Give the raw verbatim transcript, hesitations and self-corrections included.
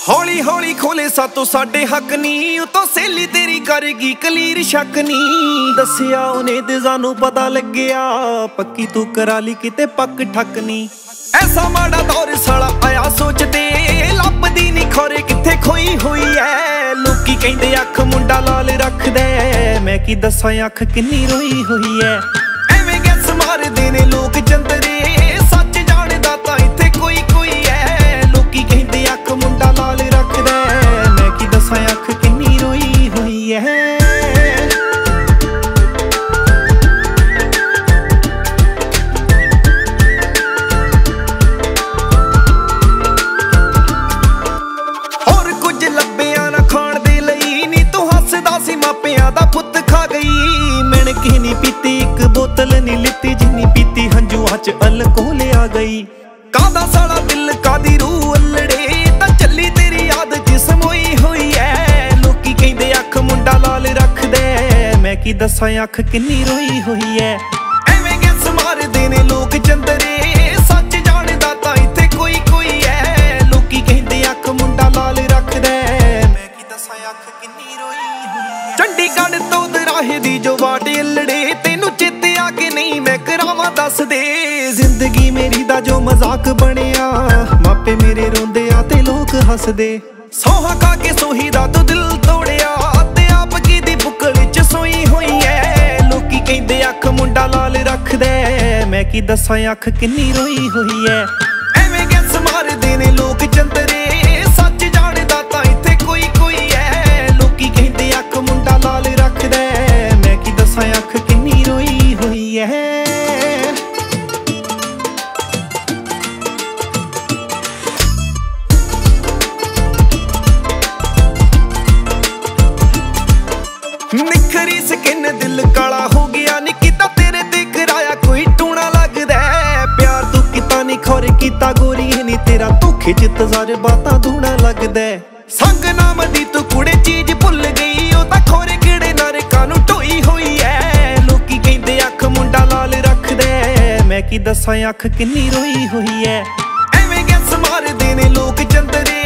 ਹੌਲੀ ਹੌਲੀ ਖੋਲੇ ਸਾਤੋਂ ਸਾਡੇ ਹੱਕ ਨੀ, ਉਤੋਂ ਸਹੇਲੀ ਤੇਰੀ ਕਰੇਗੀ ਕਲੀਰ ਸ਼ੱਕ ਨੀ। ਦੱਸਿਆ ਉਹਨੇ ਤੇ ਸਾਨੂੰ ਪਤਾ ਲੱਗਿਆ, ਪੱਕੀ ਤੂੰ ਕਰਾ ਲਈ ਕਿਤੇ ਪੱਕ ਠੱਕ ਨੀ। ਐਸਾ ਮਾੜਾ ਦੌਰ ਸਾਲਾ ਆਇਆ ਸੋਚਦੇ, ਲੱਭਦੀ ਨੀ ਖੋਰੇ ਕਿੱਥੇ ਖੋਈ ਹੋਈ ਐ। ਲੋਕੀ ਕਹਿੰਦੇ ਅੱਖ ਮੁੰਡਾ ਲਾਲ ਰੱਖਦਾ, ਮੈਂ ਕੀ ਦੱਸਾਂ ਅੱਖ ਕਿੰਨੀ ਰੋਈ ਹੋਈ ਐ। ਐਵੇਂ ਗੈਸ ਮਾਰਦੇ ਨੇ ਲੋਕ ਚੰਦਰੇ, ਸੱਚ ਜਾਣਦਾ ਤਾਂ ਇੱਥੇ ਕੋਈ ਕੋਈ ਐ। ਲੋਕੀ ਕਹਿੰਦੇ ਅੱਖ ਮੁੰਡਾ ਲਾਲ ਰੱਖਦਾ, ਮੈਂ ਕੀ ਦੱਸਾਂ ਅੱਖ ਕਿੰਨੀ ਰੋਈ ਹੋਈ ਐ। ਮਾਪਿਆਂ ਦਾ ਪੁੱਤ ਖਾ ਗਈ, ਮੈਨ ਕਿਸੇ ਨੀ ਪੀਤੀ ਇੱਕ ਬੋਤਲ ਨੀ ਲਿੱਤੀ, ਜਿੰਨੀ ਪੀਤੀ ਹੰਝੂਆਂ ਚ ਅਲਕੋਹਲ ਆ ਗਈ। ਕਾਹਦਾ ਸਾਲਾ ਦਿਲ ਕਾਦੀ ਰੂਹ ਅਲੜੇ, ਤਾਂ ਚੱਲੀ ਤੇਰੀ ਯਾਦ ਜਿਸਮ ਹੋਈ ਹੋਈ ਐ। ਲੋਕੀ ਕਹਿੰਦੇ ਅੱਖ ਮੁੰਡਾ ਲਾਲ ਰੱਖਦਾ, ਮੈਂ ਕੀ ਦੱਸਾਂ ਅੱਖ ਕਿੰਨੀ ਰੋਈ ਹੋਈ ਐ। ਐਵੇਂ ਗੈਸ ਮਾਰਦੇ ਨੇ ਲੋਕ ਚੰਦਰੇ, ਸੱਚ ਜਾਣਦਾ ਤਾਂ ਇੱਥੇ ਕੋਈ ਕੋਈ ਐ। ਲੋਕੀ ਕਹਿੰਦੇ ਅੱਖ ਮੁੰਡਾ ਲਾਲ ਰੱਖਦਾ, ਮੈਂ ਕੀ ਦੱਸਾਂ ਅੱਖ ਕਿੰਨੀ ਰੋਈ ਹੋਈ ਐ। ਚੰਡੀਗੜ੍ਹ ਤੋਂ ਦਰਾਹੇ ਦੀ ਜੋ ਵਾਟ ਅਲੜੇ, ਤੈਨੂੰ ਚੇਤੇ ਆ ਕੇ ਨਹੀਂ ਮੈਂ ਕਰਾਵਾਂ ਦੱਸ ਦੇ। ਜ਼ਿੰਦਗੀ ਮੇਰੀ ਦਾ ਜੋ ਮਜ਼ਾਕ ਬਣਿਆ, ਮਾਪੇ ਮੇਰੇ ਰੋਂਦੇ ਆ ਤੇ ਲੋਕ ਹੱਸਦੇ। ਸੋਹਾ ਖਾ ਕੇ ਸੋਹੀ ਦਾ ਤੂੰ ਦਿਲ ਤੋੜਿਆ, ਤੇ ਆਪ ਕੀ ਦੀ ਬੁੱਕਲ ਵਿੱਚ ਸੋਈ ਹੋਈ ਐ। ਲੋਕੀ ਕਹਿੰਦੇ ਅੱਖ ਮੁੰਡਾ ਲਾਲ ਰੱਖਦਾ, ਮੈਂ ਕੀ ਦੱਸਾਂ ਅੱਖ ਕਿੰਨੀ ਰੋਈ ਹੋਈ ਐ। ਐਵੇਂ ਗੈਸ ਮਾਰਦੇ ਨੇ ਲੋਕ ਚੰਦਰੇ, ਸੱਚ ਜਾਣਦਾ ਤਾਂ ਇੱਥੇ ਕੋਈ ਕੋਈ ਐ। ਲੋਕੀ ਕਹਿੰਦੇ ਅੱਖ ਮੁੰਡਾ ਲਾਲ ਰੱਖਦਾ, ਮੈਂ ਕੀ ਦੱਸਾਂ ਅੱਖ ਕਿੰਨੀ ਰੋਈ ਹੋਈ ਐ। ਨਿਖਰੀ ਸਕਿਨ ਦਿਲ ਕਾਲਾ ਹੋ ਗਿਆ, ਨੀ ਕੀਤਾ ਤੇਰੇ ਤੇ ਕਰਾਇਆ ਕੋਈ ਟੂਣਾ ਲੱਗਦਾ। ਪਿਆਰ ਤੂੰ ਕੀਤਾ ਨੀ ਖੌਰੇ ਕੀਤਾ ਗੋਰੀਏ ਨੀ, ਤੇਰਾ ਧੋਖੇ ਚ ਤਜਰਬਾ ਦੂਣਾ ਲੱਗਦਾ। ਸੰਗ ਨਾਮ ਦੀ ਤੂੰ ਕੁੜੇ ਚੀਜ਼ ਭੁੱਲ ਗਈ, ਉਹ ਤਾਂ ਖੌਰੇ ਕਿਹੜੇ ਨਰਕਾਂ ਨੂੰ ਢੋਈ ਹੋਈ ਐ। ਲੋਕੀ ਕਹਿੰਦੇ ਅੱਖ ਮੁੰਡਾ ਲਾਲ ਰੱਖਦਾ, ਮੈਂ ਕੀ ਦੱਸਾਂ ਅੱਖ ਕਿੰਨੀ ਰੋਈ ਹੋਈ ਐ। ਐਵੇਂ ਗੈਸ ਮਾਰਦੇ ਨੇ ਲੋਕ ਚੰਦਰੇ,